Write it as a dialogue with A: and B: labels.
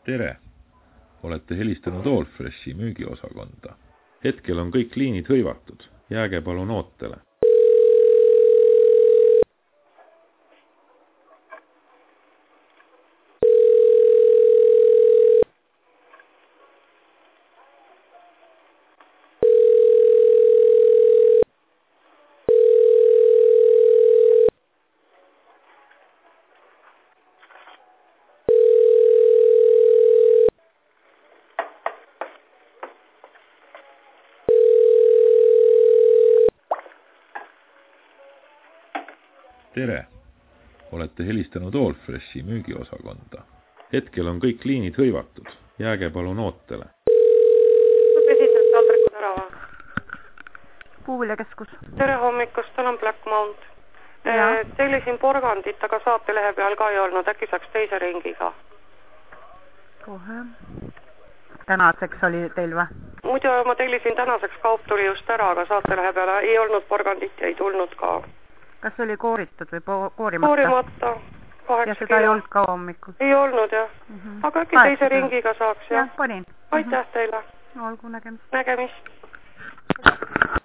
A: Tere! Olete helistanud Allfreshi müügiosakonda. Hetkel on kõik liinid hõivatud. Jääge palun ootele. Tere! Olete helistanud Allfreshi müügiosakonda. Hetkel on kõik liinid hõivatud. Jääge palun ootele.
B: President Aldriku Terava.
C: Puuviljakeskus.
B: Tere hommikust, tänan Black Mount.
C: Ja.
B: Tellisin porgandit, aga saatelehe peal ka ei olnud. Äkki saaks teise ringiga?
C: Kohe. Tänaseks oli teil või?
B: Muidu ma tellisin tänaseks, kaup tuli just ära, aga saatelehe peal ei olnud porgandit ja ei tulnud ka.
C: Kas oli kooritud või koorimata?
B: Koorimata. 8
C: ja seda ei olnud ka hommikul?
B: Ei olnud, jah. Aga äkki teise ringiga saaks, jah?
C: Jah, panin.
B: Aitäh teile.
C: Olgu nägemist.
B: Nägemist.